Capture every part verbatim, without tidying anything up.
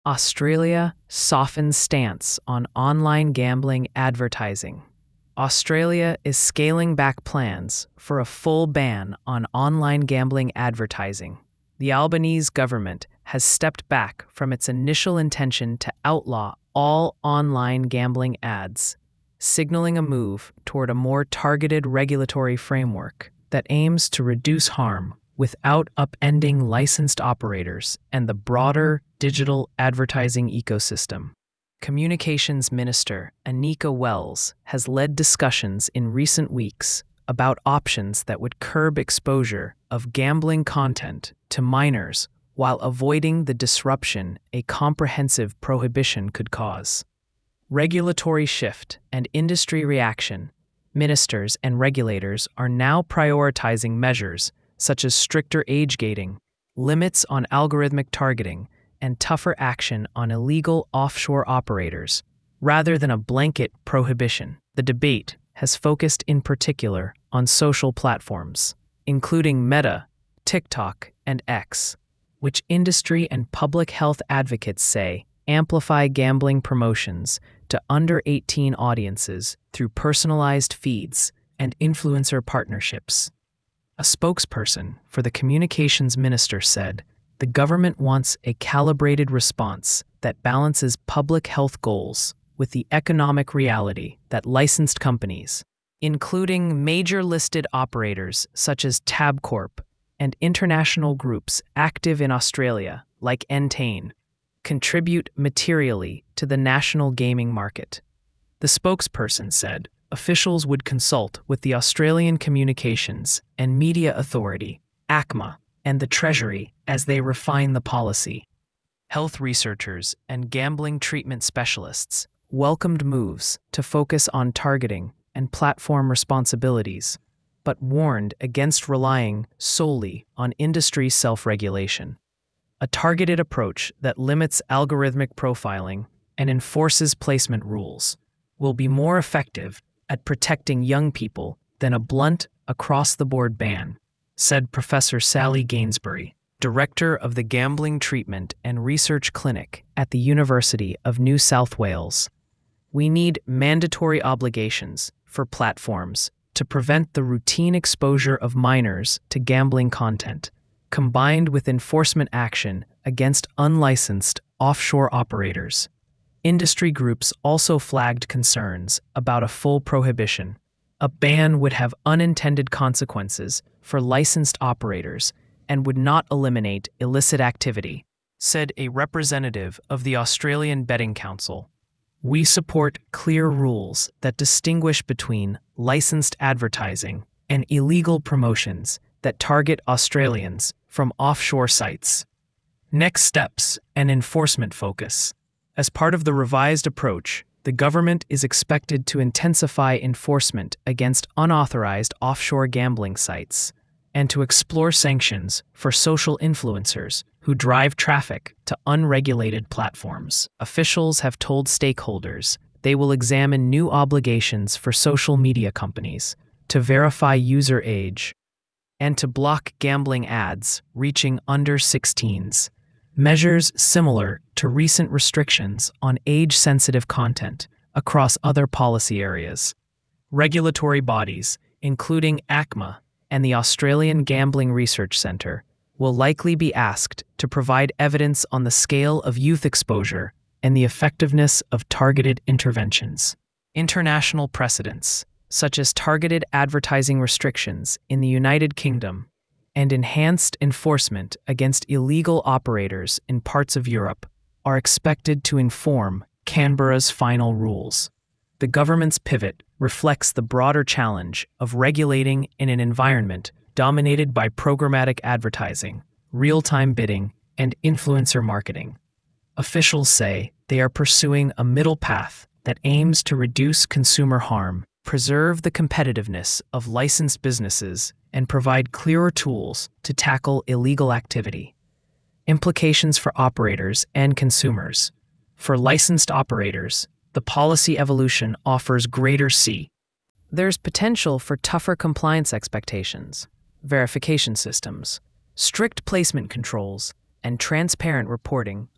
Australia softens stance on online gambling advertising. Australia is scaling back plans for a full ban on online gambling advertising. The Albanese government has stepped back from its initial intention to outlaw all online gambling ads, signaling a move toward a more targeted regulatory framework that aims to reduce harm without upending licensed operators and the broader digital advertising ecosystem. Communications Minister Anika Wells has led discussions in recent weeks about options that would curb exposure of gambling content to minors while avoiding the disruption a comprehensive prohibition could cause. Regulatory shift and industry reaction. Ministers and regulators are now prioritizing measures such as stricter age gating, limits on algorithmic targeting, and tougher action on illegal offshore operators, rather than a blanket prohibition. The debate has focused in particular on social platforms, including Meta, TikTok, and X, which industry and public health advocates say amplify gambling promotions to under eighteen audiences through personalized feeds and influencer partnerships. A spokesperson for the communications minister said, "The government wants a calibrated response that balances public health goals with the economic reality that licensed companies, including major listed operators such as Tabcorp and international groups active in Australia like Entain, contribute materially to the national gaming market." The spokesperson said officials would consult with the Australian Communications and Media Authority, A C M A, and the Treasury as they refine the policy. Health researchers and gambling treatment specialists welcomed moves to focus on targeting and platform responsibilities, but warned against relying solely on industry self-regulation. A targeted approach that limits algorithmic profiling and enforces placement rules will be more effective at protecting young people than a blunt, across-the-board ban, said Professor Sally Gainsbury, director of the Gambling Treatment and Research Clinic at the University of New South Wales. We need mandatory obligations for platforms to prevent the routine exposure of minors to gambling content, combined with enforcement action against unlicensed offshore operators. Industry groups also flagged concerns about a full prohibition. A ban would have unintended consequences for licensed operators and would not eliminate illicit activity, said a representative of the Australian Betting Council. "We support clear rules that distinguish between licensed advertising and illegal promotions that target Australians from offshore sites." Next steps and enforcement focus. As part of the revised approach, the government is expected to intensify enforcement against unauthorized offshore gambling sites and to explore sanctions for social influencers who drive traffic to unregulated platforms. Officials have told stakeholders they will examine new obligations for social media companies to verify user age and to block gambling ads reaching under sixteens. Measures similar to recent restrictions on age-sensitive content across other policy areas. Regulatory bodies, including A C M A and the Australian Gambling Research Centre, will likely be asked to provide evidence on the scale of youth exposure and the effectiveness of targeted interventions. International precedents, such as targeted advertising restrictions in the United Kingdom and enhanced enforcement against illegal operators in parts of Europe, are expected to inform Canberra's final rules. The government's pivot reflects the broader challenge of regulating in an environment dominated by programmatic advertising, real-time bidding, and influencer marketing. Officials say they are pursuing a middle path that aims to reduce consumer harm, preserve the competitiveness of licensed businesses, and provide clearer tools to tackle illegal activity. Implications for operators and consumers. For licensed operators, the policy evolution offers greater C. There's potential for tougher compliance expectations, verification systems, strict placement controls, and transparent reporting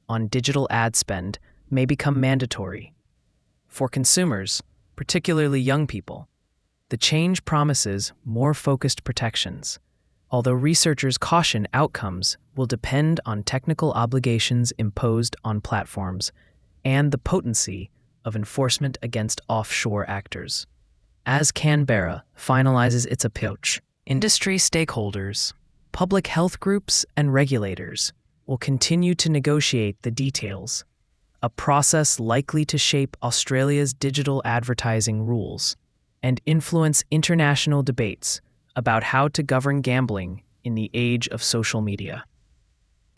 on digital ad spend may become mandatory. For consumers, particularly young people, the change promises more focused protections, although researchers caution outcomes will depend on technical obligations imposed on platforms and the potency of enforcement against offshore actors. As Canberra finalizes its approach, industry stakeholders, public health groups, and regulators will continue to negotiate the details, a process likely to shape Australia's digital advertising rules and influence international debates about how to govern gambling in the age of social media.